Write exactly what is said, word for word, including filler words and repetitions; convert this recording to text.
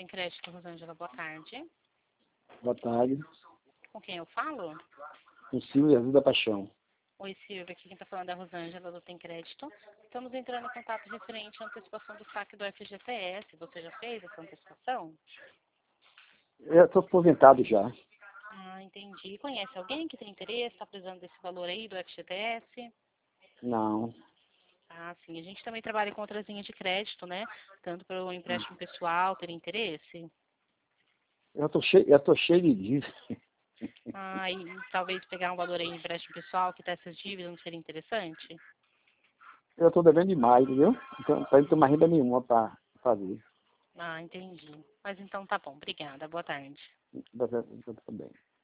Crédito, Rosângela, boa tarde. Boa tarde. Com quem eu falo? O Silvio Jesus da Paixão. Oi, Silvia, aqui quem está falando é a Rosângela do Tem Crédito. Estamos entrando em contato referente à antecipação do saque do F G T S. Você já fez essa antecipação? Eu estou aposentado já. Ah, entendi. Conhece alguém que tem interesse, está precisando desse valor aí do F G T S? Não. Ah, sim. A gente também trabalha com outras linhas de crédito, né? Tanto para o empréstimo pessoal ter interesse. Eu estou cheio, eu tô cheio de dívida. Ah, e talvez pegar um valor aí de empréstimo pessoal, quitar essas dívidas, não seria interessante? Eu estou devendo demais, entendeu? Então, para não ter mais renda nenhuma para fazer. Ah, entendi. Mas então tá bom. Obrigada. Boa tarde. Tá bem.